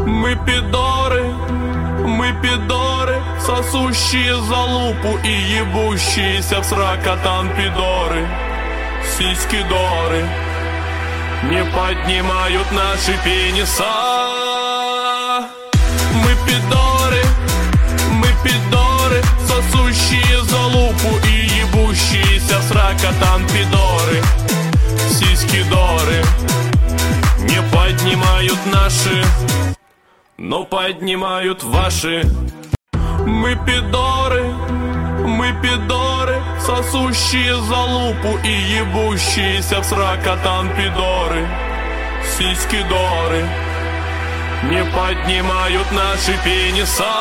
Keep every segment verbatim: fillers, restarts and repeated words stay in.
Мы пидоры, мы пидоры, сосущие залупу и ебущиеся в сракотан пидоры. Сиськи-доры не поднимают наши пениса. Мы пидоры, мы пидоры, сосущие залупу и ебущиеся в сракотан пидоры. Сиськи-доры не поднимают наши, но поднимают ваши. Мы пидоры, мы пидоры, сосущие залупу и ебущиеся в сракотан пидоры. Сиськи-доры не поднимают наши пениса.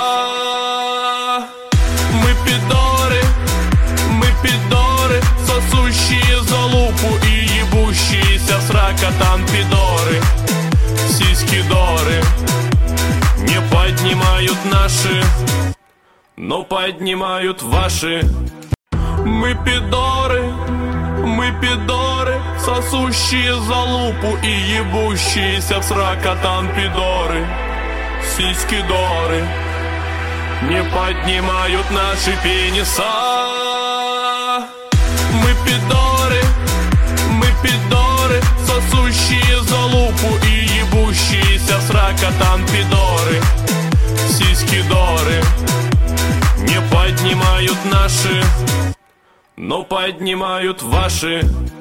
Мы пидоры, мы пидоры, сосущие залупу и ебущиеся в сракотан пидоры. Сиськи-доры не поднимают наши, но поднимают ваши. Мы пидоры, мы пидоры, сосущие залупу и ебущиеся в сракотан пидоры. Сиськи-доры не поднимают наши пениса. Мы пидоры, мы пидоры, сосущие залупу и ебущиеся в сракотан пидоры. Сиськи-доры не поднимают наши, но поднимают ваши.